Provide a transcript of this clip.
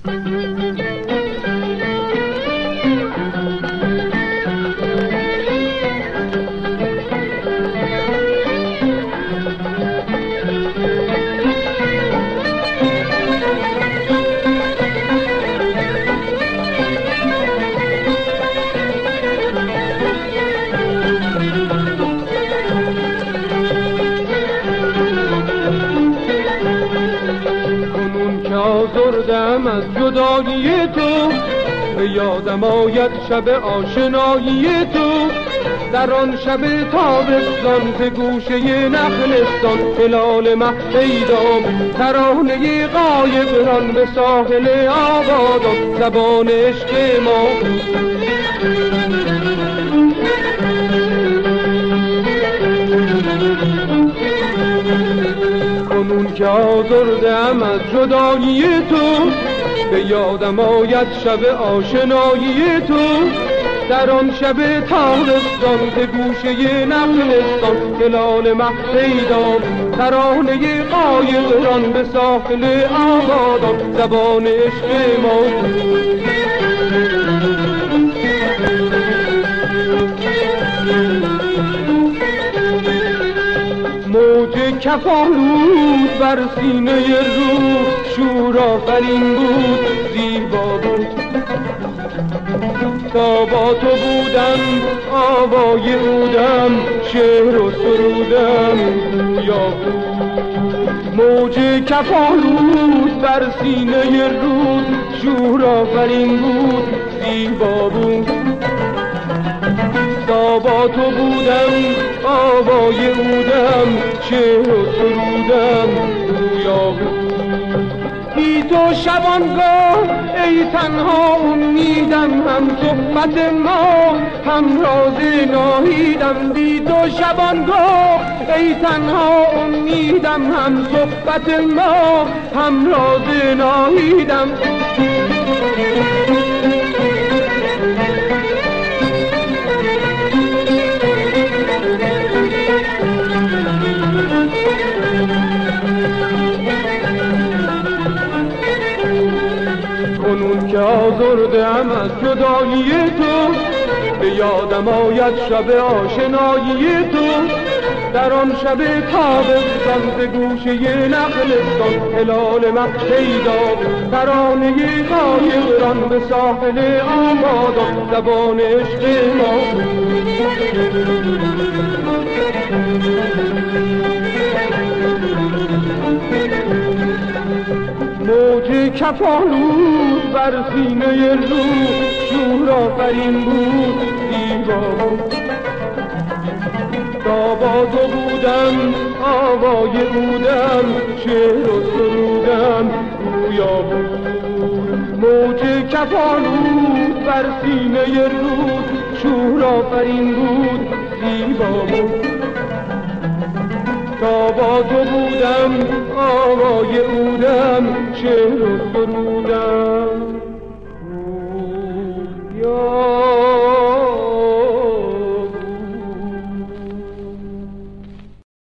آزردم از جدایی تو، به یادم آید شب آشنایی تو. در آن شب تابستان ز گوشه نخلستان هلال مه پیدا، ترانه غایب ران به ساحل آبادان، زبان عشق ما کنون که آزردم از جدایی تو، به یادم آید شب آشنایی تو. در آن شب تابستان ز گوشه نخلستان هلال مه پیدا، ترانه غایب ران به ساحل آبادان، زبان عشق ما موج کفالود بر سینه روح، شور آفرین بود زیبا بود. تا با تو بودم آوای عودم، شعر و سرودم گویا بود. موج کفالود بر سینه روح، شور آفرین بود زیبا بود. تا با تو بودم آوای عودم، شعر و سرودم گویا بود. بی تو شبانگاه ای تنها امیدم، هم صحبت ما هم راز ناهیدم. بی تو شبانگاه ای تنها امیدم، هم صحبت ما هم راز ناهیدم. کنون که آزردم از جدایی تو، به یادم آید شب آشنایی تو. در آن شب تابستان ز گوشه نخلستان هلال مه پیدا، ترانه غایب ران به ساحل آبادان، زبان عشق ما موج کفالود بر سینه روح، شور آفرین بود زیبا بود. تا با تو بودم آوای عودم، شعر و سرودم گویا بود. موج کفالود بر سینه روح، شور آفرین بود زیبا بود. تا با تو بودم آوای عودم، شعر و سرودم